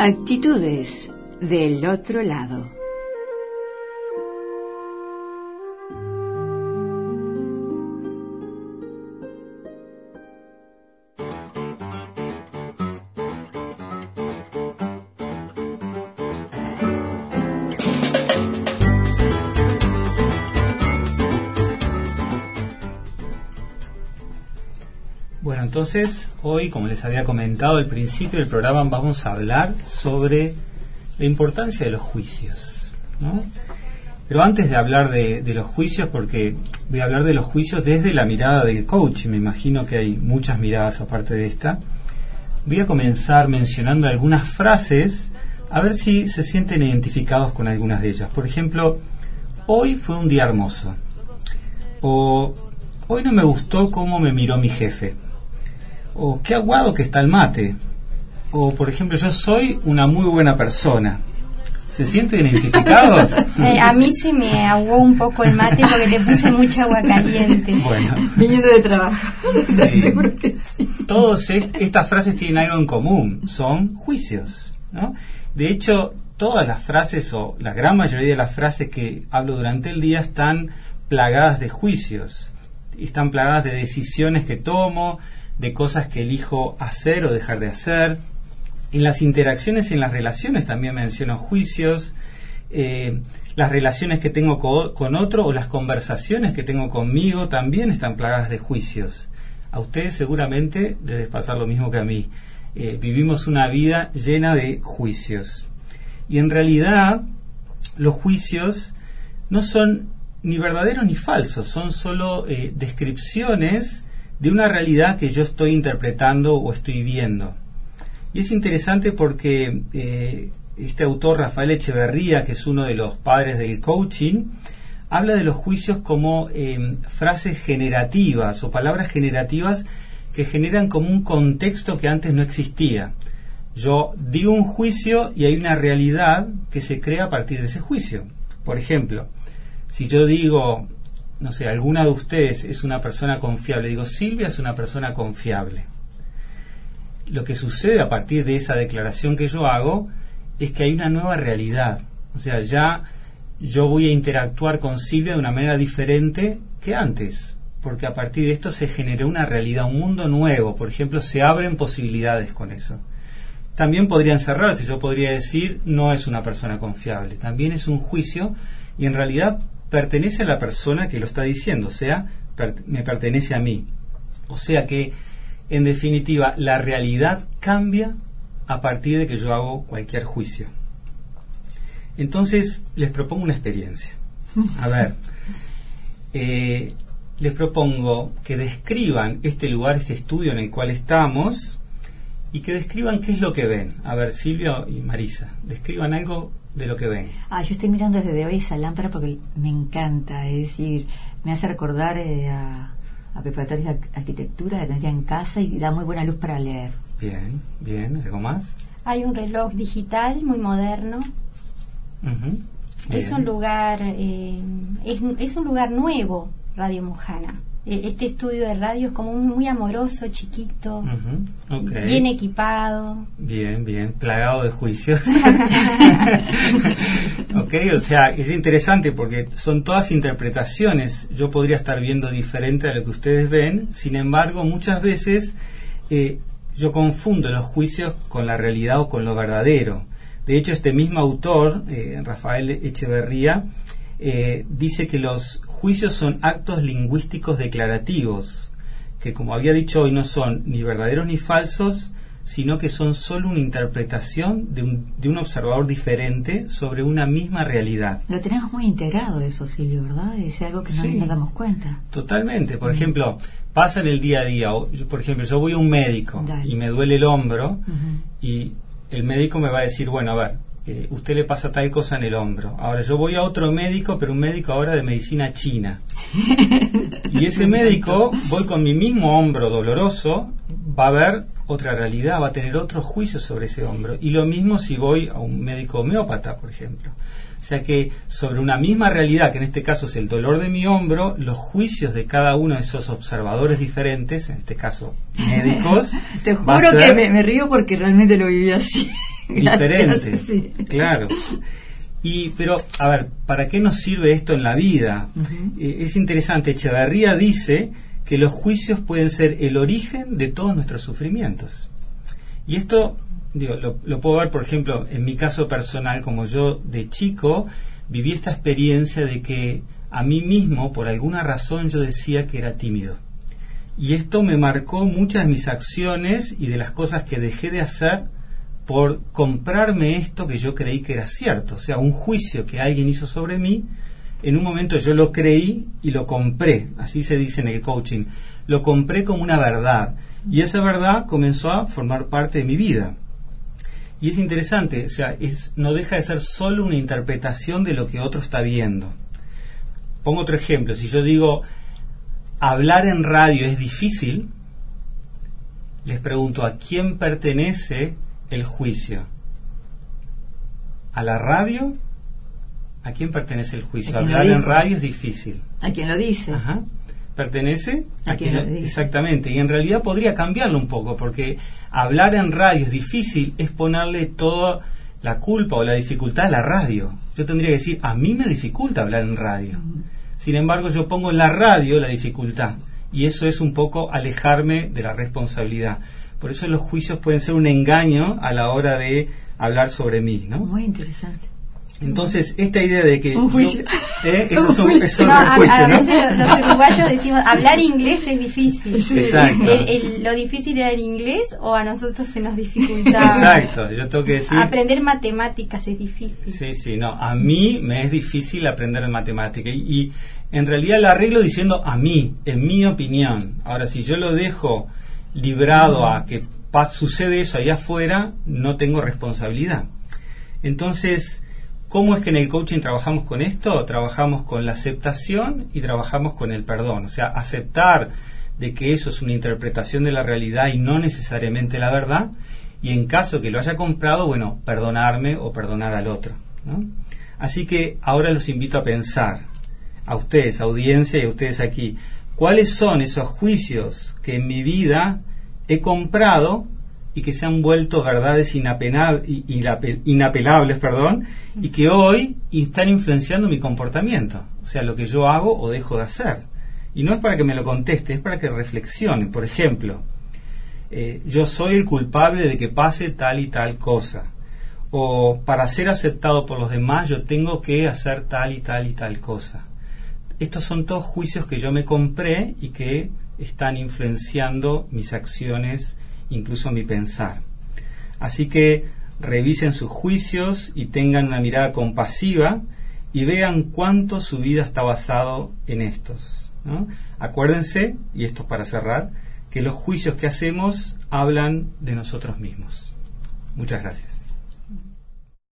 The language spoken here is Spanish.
Actitudes del otro lado. Bueno, entonces hoy, como les había comentado al principio del programa, vamos a hablar sobre la importancia de los juicios, ¿no? Pero antes de hablar de los juicios, porque voy a hablar de los juicios desde la mirada del coach, y me imagino que hay muchas miradas aparte de esta, voy a comenzar mencionando algunas frases, a ver si se sienten identificados con algunas de ellas. Por ejemplo, hoy fue un día hermoso, o hoy no me gustó cómo me miró mi jefe, o qué aguado que está el mate, o por ejemplo, yo soy una muy buena persona. ¿Se sienten identificados? A mí se me aguó un poco el mate porque le puse mucha agua caliente. Bueno, viniendo de trabajo. Sí. Seguro que sí. Todas estas frases tienen algo en común, son juicios, ¿no? De hecho, todas las frases, o la gran mayoría de las frases que hablo durante el día, están plagadas de juicios, están plagadas de decisiones que tomo, de cosas que elijo hacer o dejar de hacer. En las interacciones y en las relaciones también menciono juicios. Las relaciones que tengo con otro o las conversaciones que tengo conmigo también están plagadas de juicios. A ustedes seguramente les debe pasar lo mismo que a mí. Vivimos una vida llena de juicios. Y en realidad los juicios no son ni verdaderos ni falsos, son solo descripciones de una realidad que yo estoy interpretando o estoy viendo. Y es interesante porque este autor, Rafael Echeverría, que es uno de los padres del coaching, habla de los juicios como frases generativas o palabras generativas que generan como un contexto que antes no existía. Yo digo un juicio y hay una realidad que se crea a partir de ese juicio. Por ejemplo, si yo digo, no sé, alguna de ustedes es una persona confiable, digo, Silvia es una persona confiable. Lo que sucede a partir de esa declaración que yo hago es que hay una nueva realidad. O sea, ya yo voy a interactuar con Silvia de una manera diferente que antes, porque a partir de esto se generó una realidad, un mundo nuevo. Por ejemplo, se abren posibilidades con eso. También podrían cerrarse, yo podría decir, no es una persona confiable. También es un juicio y en realidad pertenece a la persona que lo está diciendo, o sea, me pertenece a mí. O sea que, en definitiva, la realidad cambia a partir de que yo hago cualquier juicio. Entonces, les propongo una experiencia. A ver, les propongo que describan este lugar, este estudio en el cual estamos, y que describan qué es lo que ven. A ver, Silvia y Marisa, describan algo de lo que ven. Yo estoy mirando desde hoy esa lámpara porque me encanta, es decir, me hace recordar a preparatorios de arquitectura que tendría en casa y da muy buena luz para leer. Bien, bien, ¿algo más? Hay un reloj digital muy moderno. Uh-huh. Es un lugar es un lugar nuevo, Radio Mujana. Este estudio de radio es como muy amoroso, chiquito, uh-huh. Okay. Bien equipado. Bien, bien, plagado de juicios. Ok, o sea, es interesante porque son todas interpretaciones. Yo podría estar viendo diferente a lo que ustedes ven, sin embargo, muchas veces yo confundo los juicios con la realidad o con lo verdadero. De hecho, este mismo autor, Rafael Echeverría, dice que los juicios son actos lingüísticos declarativos, que como había dicho hoy no son ni verdaderos ni falsos, sino que son solo una interpretación de un observador diferente sobre una misma realidad. Lo tenemos muy integrado eso, Silvio, ¿verdad? Es algo que no nos damos cuenta. Totalmente. Por ejemplo, pasa en el día a día. Por ejemplo, yo voy a un médico y me duele el hombro y el médico me va a decir, bueno, a ver, usted le pasa tal cosa en el hombro. Ahora yo voy a otro médico, pero un médico ahora de medicina china. Y ese médico, voy con mi mismo hombro doloroso, va a ver otra realidad, va a tener otro juicio sobre ese hombro. Y lo mismo si voy a un médico homeópata, por ejemplo. O sea que sobre una misma realidad, que en este caso es el dolor de mi hombro, los juicios de cada uno de esos observadores diferentes, en este caso médicos... Te juro que me río porque realmente lo viví así. diferente. Sí. Claro. Pero, a ver, ¿para qué nos sirve esto en la vida? Es interesante, Echeverría dice que los juicios pueden ser el origen de todos nuestros sufrimientos. Y esto, digo, lo puedo ver, por ejemplo, en mi caso personal, como yo de chico viví esta experiencia de que a mí mismo, por alguna razón, yo decía que era tímido. Y esto me marcó muchas de mis acciones y de las cosas que dejé de hacer por comprarme esto que yo creí que era cierto. O sea, un juicio que alguien hizo sobre mí, en un momento yo lo creí y lo compré, así se dice en el coaching, lo compré como una verdad, y esa verdad comenzó a formar parte de mi vida. Y es interesante, o sea, no deja de ser solo una interpretación de lo que otro está viendo. Pongo otro ejemplo, si yo digo, hablar en radio es difícil, les pregunto, ¿a quién pertenece el juicio? ¿A la radio? ¿A quién pertenece el juicio? Hablar en radio es difícil. ¿A quién lo dice? Ajá. ¿Pertenece? ¿A quién lo dice? Exactamente. Y en realidad podría cambiarlo un poco, porque hablar en radio es difícil, es ponerle toda la culpa o la dificultad a la radio. Yo tendría que decir, a mí me dificulta hablar en radio. Sin embargo, yo pongo en la radio la dificultad. Y eso es un poco alejarme de la responsabilidad. Por eso los juicios pueden ser un engaño a la hora de hablar sobre mí, ¿no? Muy interesante. Entonces, esta idea de que... Un juicio. Eso es otro juicio, a ¿no? veces los uruguayos decimos, hablar inglés es difícil. Exacto. ¿Lo difícil era el inglés o a nosotros se nos dificultaba? Exacto, yo tengo que decir... Aprender matemáticas es difícil. Sí, no, a mí me es difícil aprender matemáticas y en realidad la arreglo diciendo a mí, en mi opinión. Ahora, si yo lo dejo librado a que sucede eso allá afuera, no tengo responsabilidad. Entonces, ¿cómo es que en el coaching trabajamos con esto? Trabajamos con la aceptación y trabajamos con el perdón. O sea, aceptar de que eso es una interpretación de la realidad y no necesariamente la verdad. Y en caso que lo haya comprado, bueno, perdonarme o perdonar al otro, ¿no? Así que ahora los invito a pensar, a ustedes, audiencia, y a ustedes aquí, ¿cuáles son esos juicios que en mi vida he comprado y que se han vuelto verdades inapelables, y que hoy están influenciando mi comportamiento? O sea, lo que yo hago o dejo de hacer. Y no es para que me lo conteste, es para que reflexione. Por ejemplo, yo soy el culpable de que pase tal y tal cosa. O para ser aceptado por los demás yo tengo que hacer tal y tal y tal cosa. Estos son todos juicios que yo me compré y que están influenciando mis acciones, incluso mi pensar. Así que revisen sus juicios y tengan una mirada compasiva y vean cuánto su vida está basado en estos, ¿no? Acuérdense, y esto es para cerrar, que los juicios que hacemos hablan de nosotros mismos. Muchas gracias.